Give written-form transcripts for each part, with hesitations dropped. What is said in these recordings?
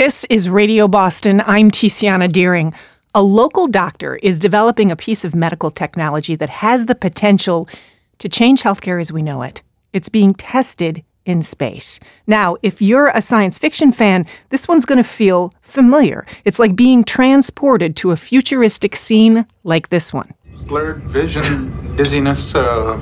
This is Radio Boston. I'm Tiziana Deering. A local doctor is developing a piece of medical technology that has the potential to change healthcare as we know it. It's being tested in space. Now, if you're a science fiction fan, this one's going to feel familiar. It's like being transported to a futuristic scene like this one. Blurred vision, dizziness,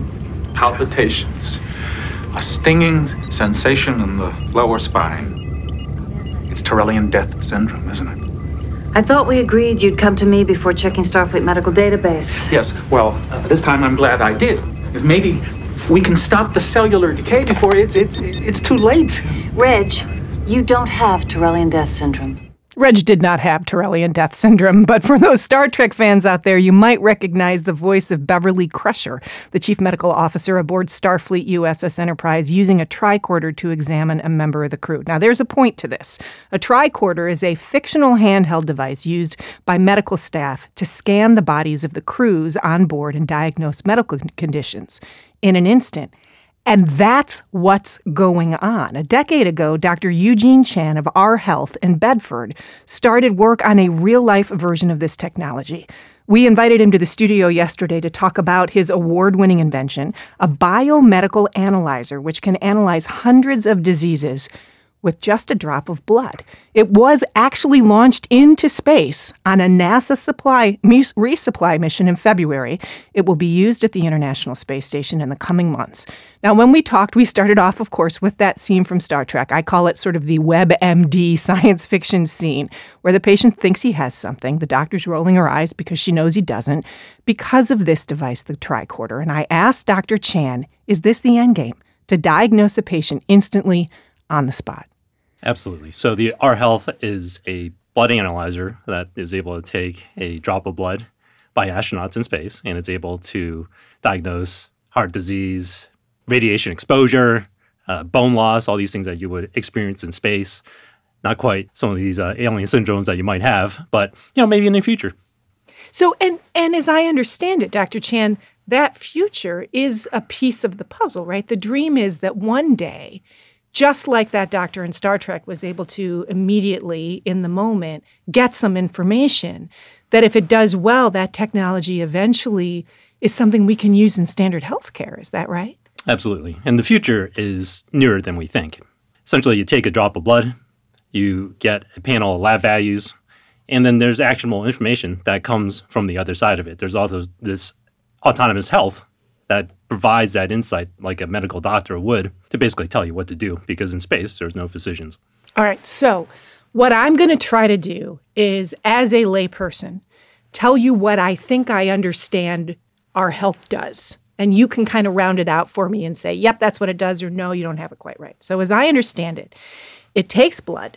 palpitations. A stinging sensation in the lower spine. It's Turelian death syndrome, isn't it? I thought we agreed you'd come to me before checking Starfleet medical database. Yes, well, this time I'm glad I did. If maybe we can stop the cellular decay before it's too late. Reg, you don't have Turelian death syndrome. Reg did not have Turelian death syndrome, but for those Star Trek fans out there, you might recognize the voice of Beverly Crusher, the chief medical officer aboard Starfleet USS Enterprise, using a tricorder to examine a member of the crew. Now, there's a point to this. A tricorder is a fictional handheld device used by medical staff to scan the bodies of the crews on board and diagnose medical conditions in an instant. And that's what's going on. A decade ago, Dr. Eugene Chan of Our Health in Bedford started work on a real-life version of this technology. We invited him to the studio yesterday to talk about his award-winning invention, a biomedical analyzer which can analyze hundreds of diseases with just a drop of blood. It was actually launched into space on a NASA resupply mission in February. It will be used at the International Space Station in the coming months. Now, when we talked, we started off, of course, with that scene from Star Trek. I call it sort of the WebMD science fiction scene, where the patient thinks he has something. The doctor's rolling her eyes because she knows he doesn't, because of this device, the tricorder. And I asked Dr. Chan, is this the end game? To diagnose a patient instantly on the spot. Absolutely. So the Our Health is a blood analyzer that is able to take a drop of blood by astronauts in space, and it's able to diagnose heart disease, radiation exposure, bone loss, all these things that you would experience in space. Not quite some of these alien syndromes that you might have, but maybe in the future. So, and as I understand it, Dr. Chan, that future is a piece of the puzzle, right? The dream is that one day, just like that doctor in Star Trek was able to immediately, in the moment, get some information, that if it does well, that technology eventually is something we can use in standard healthcare. Is that right? Absolutely. And the future is nearer than we think. Essentially, you take a drop of blood, you get a panel of lab values, and then there's actionable information that comes from the other side of it. There's also this autonomous health that provides that insight like a medical doctor would to basically tell you what to do, because in space, there's no physicians. All right, so what I'm going to try to do is, as a layperson, tell you what I think I understand Our Health does. And you can kind of round it out for me and say, yep, that's what it does, or no, you don't have it quite right. So as I understand it, it takes blood.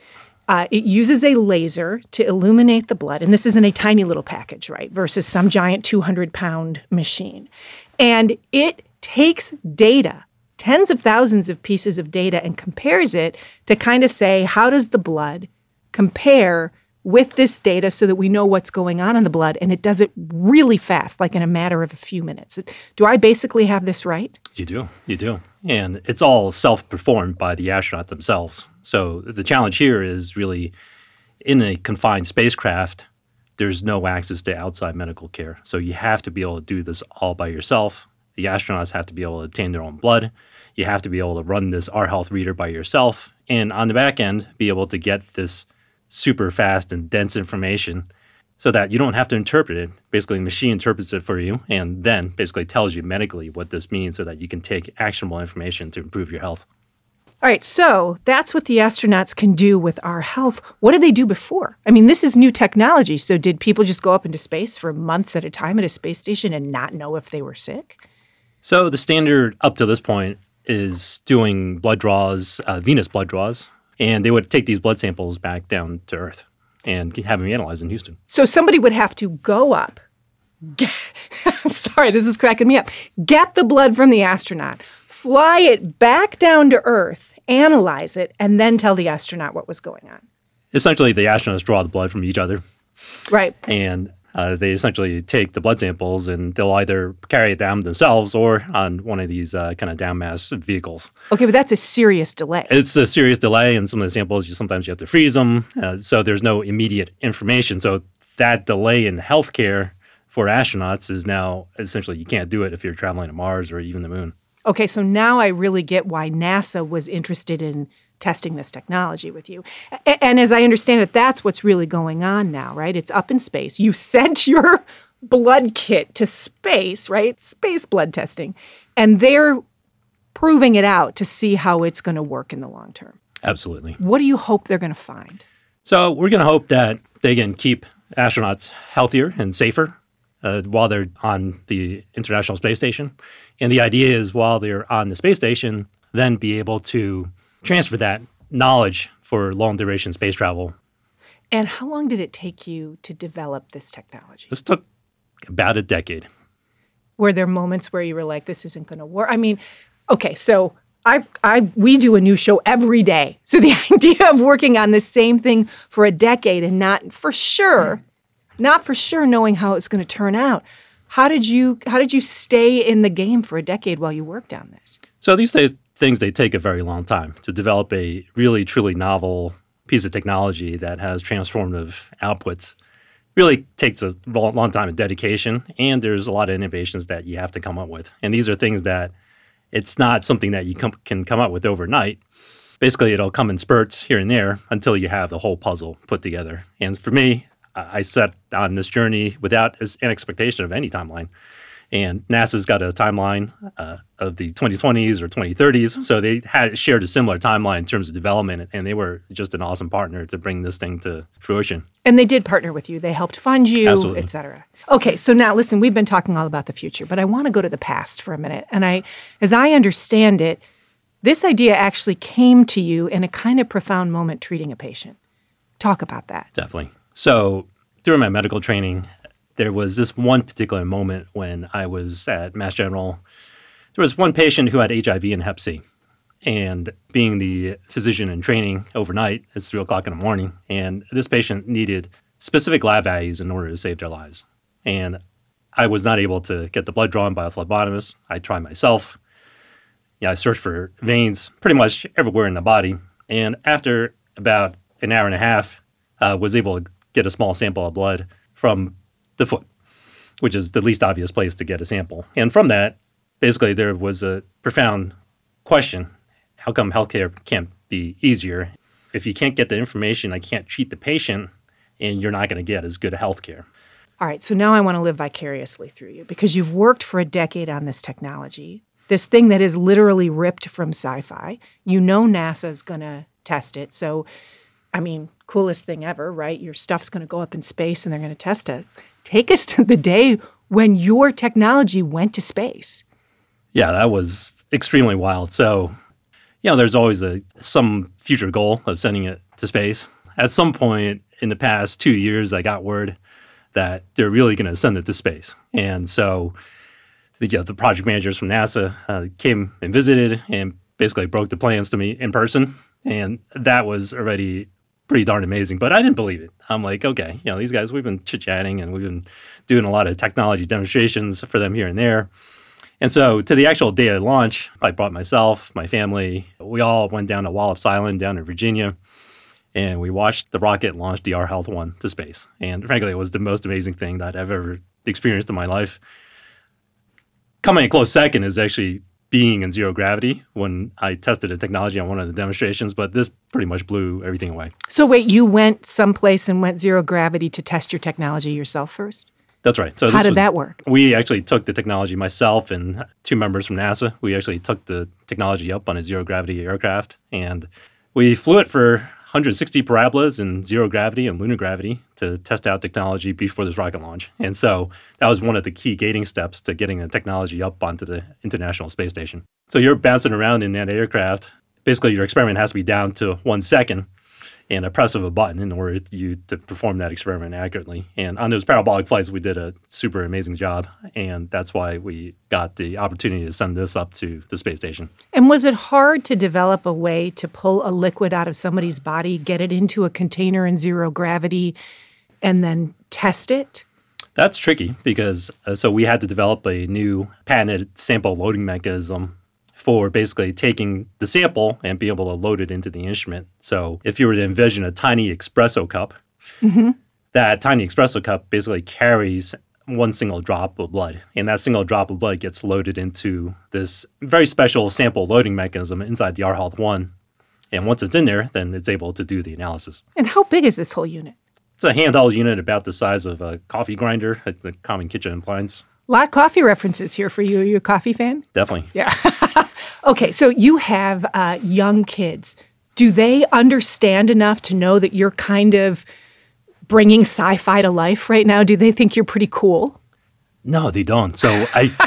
It uses a laser to illuminate the blood. And this is in a tiny little package, right, versus some giant 200-pound machine. And it takes data, tens of thousands of pieces of data, and compares it to kind of say, how does the blood compare with this data so that we know what's going on in the blood? And it does it really fast, like in a matter of a few minutes. Do I basically have this right? You do. And it's all self-performed by the astronaut themselves. So the challenge here is really, in a confined spacecraft, there's no access to outside medical care. So you have to be able to do this all by yourself. The astronauts have to be able to obtain their own blood. You have to be able to run this Our Health reader by yourself. And on the back end, be able to get this super fast and dense information so that you don't have to interpret it. Basically, the machine interprets it for you and then basically tells you medically what this means so that you can take actionable information to improve your health. All right, so that's what the astronauts can do with Our Health. What did they do before? I mean, this is new technology. So did people just go up into space for months at a time at a space station and not know if they were sick? So the standard up to this point is doing blood draws, venous blood draws, and they would take these blood samples back down to Earth and have them analyzed in Houston. So somebody would have to go up. I'm sorry, this is cracking me up. Get the blood from the astronaut, fly it back down to Earth, analyze it, and then tell the astronaut what was going on. Essentially, the astronauts draw the blood from each other. Right. And They essentially take the blood samples and they'll either carry it down themselves or on one of these kind of down mass vehicles. Okay, but that's a serious delay. It's a serious delay, and some of the samples, sometimes you have to freeze them, so there's no immediate information. So that delay in healthcare for astronauts is now essentially you can't do it if you're traveling to Mars or even the moon. Okay, so now I really get why NASA was interested in testing this technology with you. And as I understand it, that's what's really going on now, right? It's up in space. You sent your blood kit to space, right? Space blood testing. And they're proving it out to see how it's going to work in the long term. Absolutely. What do you hope they're going to find? So we're going to hope that they can keep astronauts healthier and safer while they're on the International Space Station. And the idea is while they're on the space station, then be able to transfer that knowledge for long-duration space travel. And how long did it take you to develop this technology? This took about a decade. Were there moments where you were like, this isn't going to work? I mean, okay, so we do a new show every day. So the idea of working on the same thing for a decade and not for sure knowing how it's going to turn out. How did you stay in the game for a decade while you worked on this? So these things, they take a very long time to develop a really, truly novel piece of technology that has transformative outputs. Really takes a long time of dedication, and there's a lot of innovations that you have to come up with. And these are things that it's not something that you can come up with overnight. Basically, it'll come in spurts here and there until you have the whole puzzle put together. And for me, I set on this journey without an expectation of any timeline. And NASA's got a timeline of the 2020s or 2030s. So they had shared a similar timeline in terms of development, and they were just an awesome partner to bring this thing to fruition. And they did partner with you. They helped fund you, Absolutely. et cetera. Okay, so now listen, we've been talking all about the future, but I want to go to the past for a minute. And as I understand it, this idea actually came to you in a kind of profound moment treating a patient. Talk about that. Definitely. So during my medical training, there was this one particular moment when I was at Mass General. There was one patient who had HIV and Hep C. And being the physician in training overnight, it's 3 o'clock in the morning, and this patient needed specific lab values in order to save their lives. And I was not able to get the blood drawn by a phlebotomist. I tried myself. I searched for veins pretty much everywhere in the body. And after about an hour and a half, was able to get a small sample of blood from the foot, which is the least obvious place to get a sample. And from that, basically, there was a profound question. How come healthcare can't be easier? If you can't get the information, I can't treat the patient, and you're not going to get as good a healthcare. All right, so now I want to live vicariously through you because you've worked for a decade on this technology, this thing that is literally ripped from sci-fi. You know NASA's going to test it. So, I mean, coolest thing ever, right? Your stuff's going to go up in space and they're going to test it. Take us to the day when your technology went to space. Yeah, that was extremely wild. So, there's always some future goal of sending it to space. At some point in the past 2 years, I got word that they're really going to send it to space. And so the project managers from NASA came and visited and basically broke the plans to me in person. And that was already pretty darn amazing, but I didn't believe it. I'm like, okay, these guys, we've been chit-chatting and we've been doing a lot of technology demonstrations for them here and there. And so to the actual day of launch, I brought myself, my family, we all went down to Wallops Island down in Virginia, and we watched the rocket launch the R Health 1 to space. And frankly, it was the most amazing thing that I've ever experienced in my life. Coming a close second is actually being in zero gravity when I tested the technology on one of the demonstrations, but this pretty much blew everything away. So wait, you went someplace and went zero gravity to test your technology yourself first? That's right. So how did that work? We actually took the technology, myself and 2 members from NASA. We actually took the technology up on a zero gravity aircraft, and we flew it for 160 parabolas in zero gravity and lunar gravity to test out technology before this rocket launch. And so that was one of the key gating steps to getting the technology up onto the International Space Station. So you're bouncing around in that aircraft. Basically, your experiment has to be down to 1 second and a press of a button in order to perform that experiment accurately. And on those parabolic flights, we did a super amazing job. And that's why we got the opportunity to send this up to the space station. And was it hard to develop a way to pull a liquid out of somebody's body, get it into a container in zero gravity, and then test it? That's tricky because so we had to develop a new patented sample loading mechanism for basically taking the sample and be able to load it into the instrument. So if you were to envision a tiny espresso cup, that tiny espresso cup basically carries one single drop of blood. And that single drop of blood gets loaded into this very special sample loading mechanism inside the RHealth One. And once it's in there, then it's able to do the analysis. And how big is this whole unit? It's a handheld unit about the size of a coffee grinder at the common kitchen appliance. A lot of coffee references here for you. Are you a coffee fan? Definitely. Yeah. Okay, so you have young kids. Do they understand enough to know that you're kind of bringing sci-fi to life right now? Do they think you're pretty cool? No, they don't. So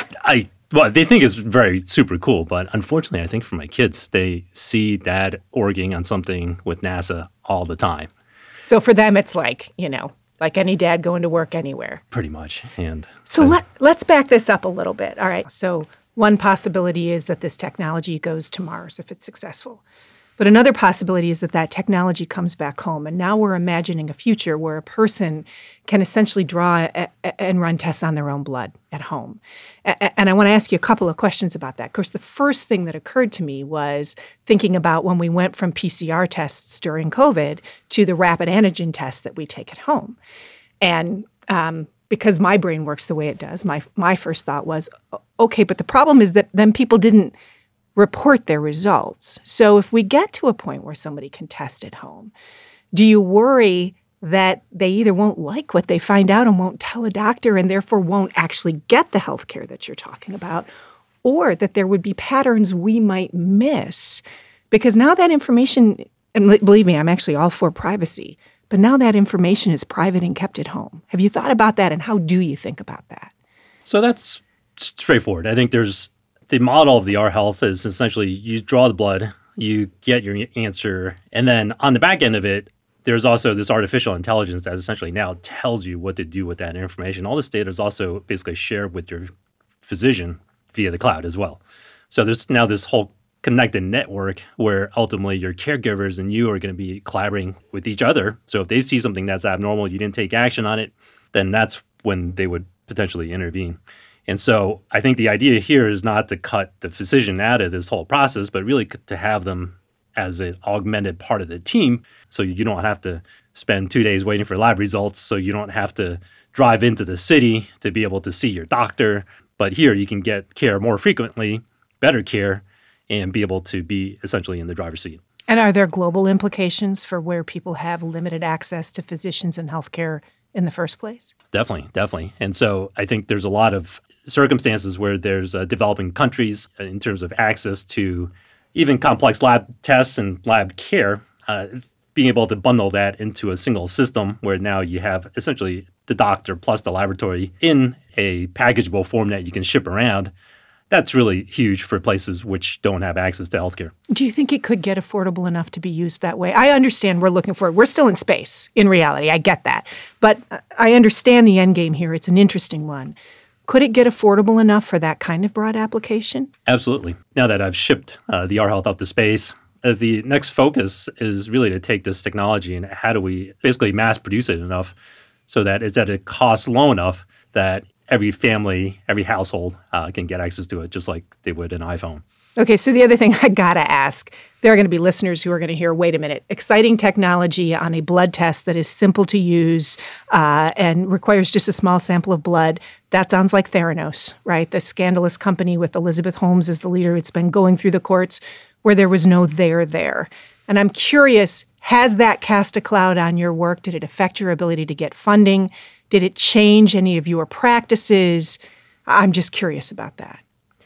well, they think it's very super cool, but unfortunately, I think for my kids, they see dad working on something with NASA all the time. So for them, it's like, like any dad going to work anywhere. Pretty much. And so let's back this up a little bit. All right. So one possibility is that this technology goes to Mars if it's successful. But another possibility is that that technology comes back home. And now we're imagining a future where a person can essentially draw and run tests on their own blood at home. And I want to ask you a couple of questions about that. Of course, the first thing that occurred to me was thinking about when we went from PCR tests during COVID to the rapid antigen tests that we take at home. And because my brain works the way it does, my first thought was, okay, but the problem is that then people didn't report their results. So if we get to a point where somebody can test at home, do you worry that they either won't like what they find out and won't tell a doctor and therefore won't actually get the health care that you're talking about, or that there would be patterns we might miss? Because now that information, and believe me, I'm actually all for privacy, but now that information is private and kept at home. Have you thought about that, and how do you think about that? So that's straightforward. I think the model of the RHealth is essentially you draw the blood, you get your answer, and then on the back end of it, there's also this artificial intelligence that essentially now tells you what to do with that information. All this data is also basically shared with your physician via the cloud as well. So there's now this whole connected network where ultimately your caregivers and you are going to be collaborating with each other. So if they see something that's abnormal, you didn't take action on it, then that's when they would potentially intervene. And so I think the idea here is not to cut the physician out of this whole process, but really to have them as an augmented part of the team so you don't have to spend 2 days waiting for lab results, so you don't have to drive into the city to be able to see your doctor. But here you can get care more frequently, better care, and be able to be essentially in the driver's seat. And are there global implications for where people have limited access to physicians and healthcare in the first place? Definitely. And so I think there's a lot of circumstances where there's developing countries in terms of access to even complex lab tests and lab care, being able to bundle that into a single system where now you have essentially the doctor plus the laboratory in a packageable form that you can ship around. That's really huge for places which don't have access to healthcare. Do you think it could get affordable enough to be used that way? I understand we're still in space, in reality. I get that. But I understand the end game here. It's an interesting one. Could it get affordable enough for that kind of broad application? Absolutely. Now that I've shipped the RHealth up to space, the next focus is really to take this technology and how do we basically mass produce it enough so that it's at a cost low enough that every family, every household can get access to it just like they would an iPhone. Okay, so the other thing I got to ask, there are going to be listeners who are going to hear, wait a minute, exciting technology on a blood test that is simple to use and requires just a small sample of blood. That sounds like Theranos, right? The scandalous company with Elizabeth Holmes as the leader. It's been going through the courts where there was no there. And I'm curious, has that cast a cloud on your work? Did it affect your ability to get funding? Did it change any of your practices? I'm just curious about that.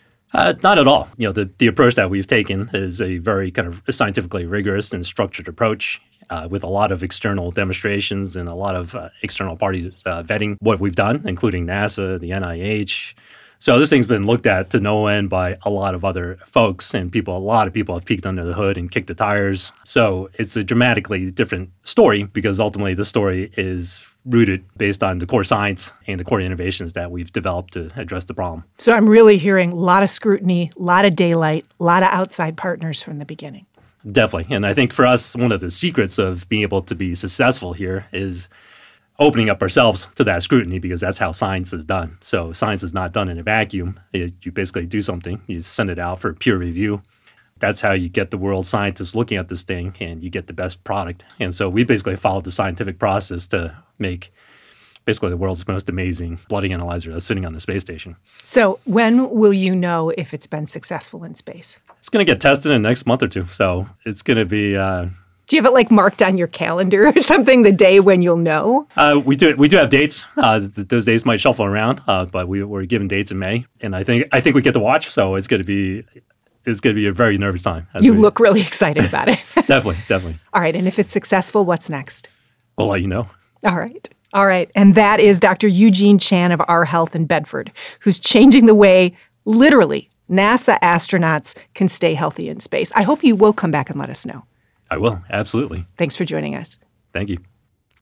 Not at all. The approach that we've taken is a very kind of scientifically rigorous and structured approach with a lot of external demonstrations and a lot of external parties vetting what we've done, including NASA, the NIH. So this thing's been looked at to no end by a lot of other folks and people. A lot of people have peeked under the hood and kicked the tires. So it's a dramatically different story because ultimately the story is rooted based on the core science and the core innovations that we've developed to address the problem. So I'm really hearing a lot of scrutiny, a lot of daylight, a lot of outside partners from the beginning. Definitely. And I think for us, one of the secrets of being able to be successful here is opening up ourselves to that scrutiny because that's how science is done. So science is not done in a vacuum. You basically do something, you send it out for peer review. That's how you get the world scientists looking at this thing and you get the best product. And so we basically followed the scientific process to make basically the world's most amazing blood analyzer that's sitting on the space station. So when will you know if it's been successful in space? It's going to get tested in the next month or two. So it's going to be... Do you have it like marked on your calendar or something, the day when you'll know? We do have dates. Those days might shuffle around, but we're given dates in May. And I think we get to watch, so it's going to be a very nervous time. You look really excited about it. Definitely. All right, and if it's successful, what's next? We'll let you know. All right. And that is Dr. Eugene Chan of Our Health in Bedford, who's changing the way, literally, NASA astronauts can stay healthy in space. I hope you will come back and let us know. I will, absolutely. Thanks for joining us. Thank you.